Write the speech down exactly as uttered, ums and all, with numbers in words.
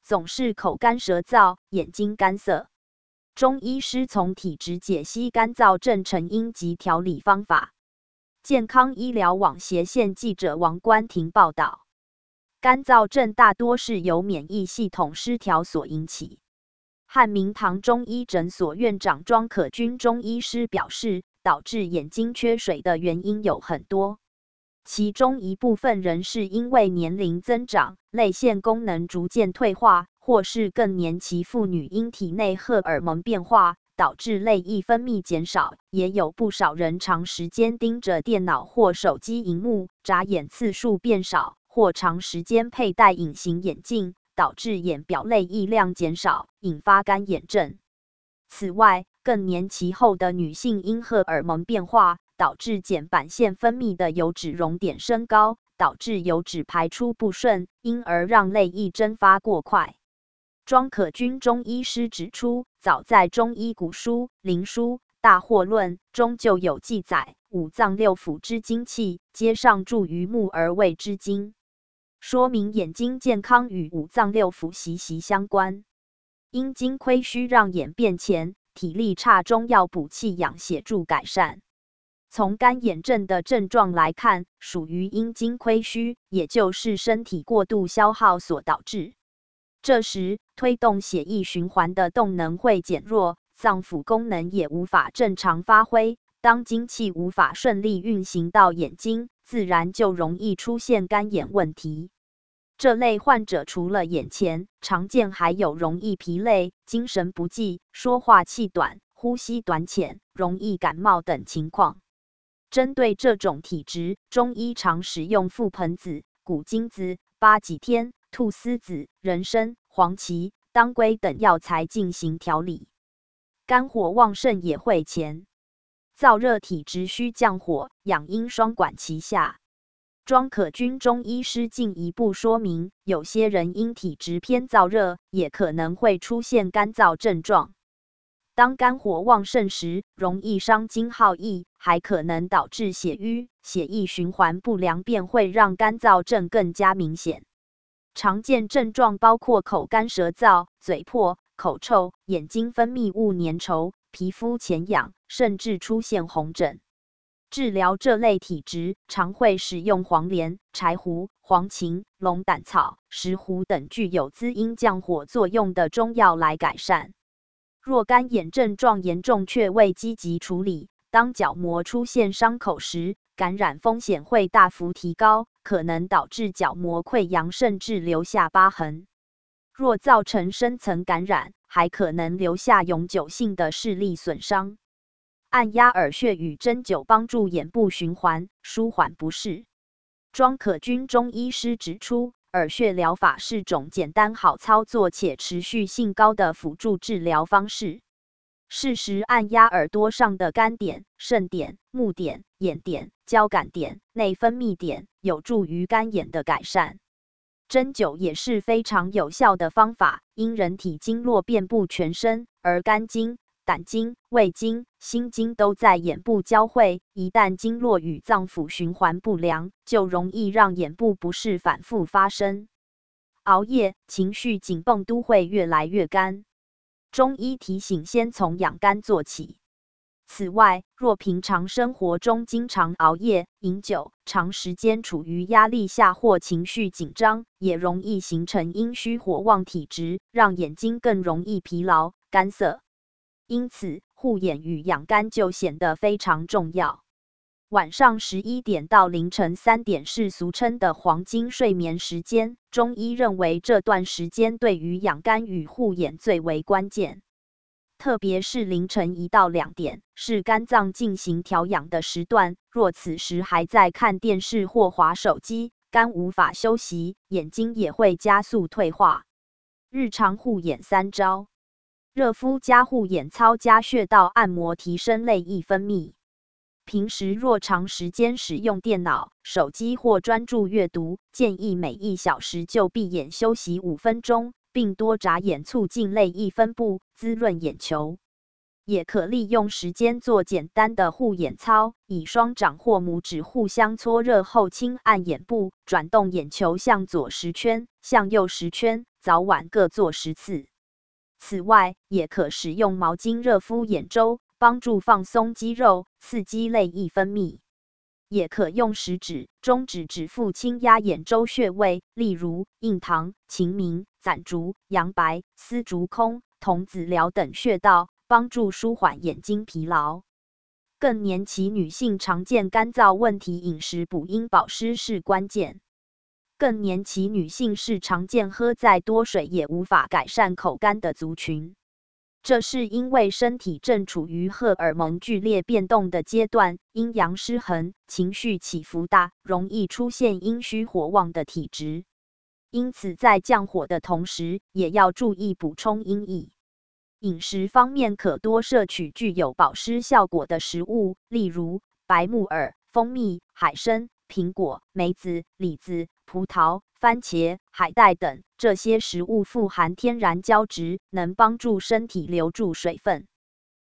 总是口干舌燥、眼睛干涩。中医师从体质解析干燥症成因及调理方法。健康医疗网斜线记者王冠婷报道，干燥症大多是由免疫系统失调所引起。汉明堂中医诊所院长庄可君中医师表示，导致眼睛缺水的原因有很多，其中一部分人是因为年龄增长，泪腺功能逐渐退化，或是更年期妇女因体内荷尔蒙变化，导致泪液分泌减少。也有不少人长时间盯着电脑或手机荧幕，眨眼次数变少，或长时间佩戴隐形眼镜，导致眼表泪液量减少，引发干眼症。此外，更年期后的女性因荷尔蒙变化，导致睑板腺分泌的油脂熔点升高，导致油脂排出不顺，因而让泪液蒸发过快。庄可君中医师指出，早在中医古书《灵枢·大惑论》中就有记载，五脏六腑之精气，皆上注于目而谓之精，说明眼睛健康与五脏六腑息息相关。阴精亏虚让眼变浅，体力差中要补气养协助改善。从干眼症的症状来看，属于阴精亏虚，也就是身体过度消耗所导致。这时，推动血液循环的动能会减弱，脏腑功能也无法正常发挥。当精气无法顺利运行到眼睛，自然就容易出现干眼问题。这类患者除了眼前，常见还有容易疲累、精神不济、说话气短、呼吸短浅、容易感冒等情况。针对这种体质，中医常使用覆盆子、谷精子、八戟天、菟丝子、人参、黄芪、当归等药材进行调理。肝火旺盛也会前燥热体质需降火，养阴双管齐下。庄可君中医师进一步说明，有些人因体质偏燥热，也可能会出现干燥症状。当肝火旺盛时，容易伤精耗液，还可能导致血瘀，血液循环不良便会让干燥症更加明显。常见症状包括口干舌燥、嘴破、口臭、眼睛分泌物粘稠、皮肤前痒，甚至出现红疹。治疗这类体质，常会使用黄连、柴胡、黄芩、龙胆草、石斛等具有滋阴降火作用的中药来改善。若干眼症状严重却未积极处理，当角膜出现伤口时，感染风险会大幅提高，可能导致角膜溃疡，甚至留下疤痕。若造成深层感染，还可能留下永久性的视力损伤。按压耳穴与针灸帮助眼部循环，舒缓不适。庄可君中医师指出，耳穴疗法是种简单好操作且持续性高的辅助治疗方式。适时按压耳朵上的肝点、肾点、目点、眼点、交感点、内分泌点，有助于干眼的改善。针灸也是非常有效的方法，因人体经络遍布全身，而肝经、胆经、胃经、心经都在眼部交汇，一旦经络与脏腑循环不良，就容易让眼部不适反复发生。熬夜、情绪紧绷都会越来越干。中医提醒先从养肝做起。此外，若平常生活中经常熬夜、饮酒，长时间处于压力下或情绪紧张，也容易形成阴虚火旺体质，让眼睛更容易疲劳、干涩。因此，护眼与养肝就显得非常重要。晚上十一点到凌晨三点是俗称的黄金睡眠时间，中医认为这段时间对于养肝与护眼最为关键。特别是凌晨一到两点，是肝脏进行调养的时段，若此时还在看电视或滑手机，肝无法休息，眼睛也会加速退化。日常护眼三招：热敷加护眼操加穴道按摩，提升泪液分泌。平时若长时间使用电脑、手机或专注阅读，建议每一小时就闭眼休息五分钟，并多眨眼，促进泪液分布，滋润眼球。也可利用时间做简单的护眼操，以双掌或拇指互相搓热后轻按眼部，转动眼球向左十圈，向右十圈， 早晚各做十次。此外，也可使用毛巾热敷眼周，帮助放松肌肉，刺激泪液分泌。也可用食指、中指指腹轻压眼周穴位，例如印堂、晴明、攒竹、阳白、丝竹空、童子髎等穴道，帮助舒缓眼睛疲劳。更年期女性常见干燥问题，饮食补阴保湿是关键。更年期女性是常见喝再多水也无法改善口干的族群。这是因为身体正处于荷尔蒙剧烈变动的阶段，阴阳失衡，情绪起伏大，容易出现阴虚火旺的体质。因此，在降火的同时，也要注意补充阴液。饮食方面，可多摄取具有保湿效果的食物，例如白木耳、蜂蜜、海参、苹果、梅子、李子、葡萄、番茄、海带等。这些食物富含天然胶质，能帮助身体留住水分。